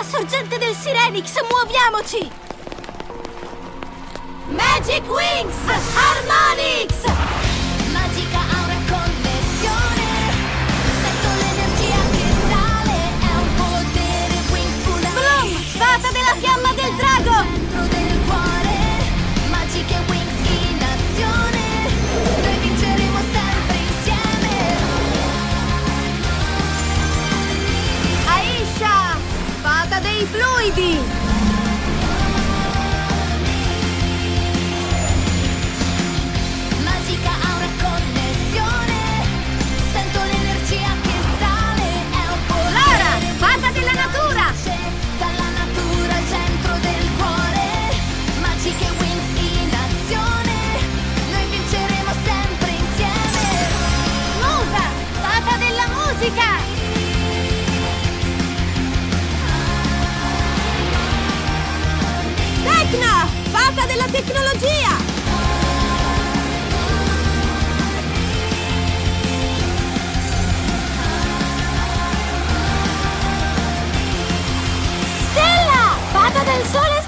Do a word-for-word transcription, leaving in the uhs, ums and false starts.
sorgente del Sirenix, muoviamoci! Magic Wings Harmonix! Magica aura connessione, sento l'energia che sale, è un potere Wings Bloom, fata della fiamma del drago! Dentro del cuore, magiche Wings in azione, noi vinceremo sempre insieme. Aisha, fata dei fluidi! Magica aura connessione, sento l'energia che sale, è un potere Lara, fata della natura! dalla natura al centro del cuore, magiche Wings in azione, noi vinceremo sempre insieme. Musa, fata della musica! Tecna, fata della tecnologia! Stella, fata del sole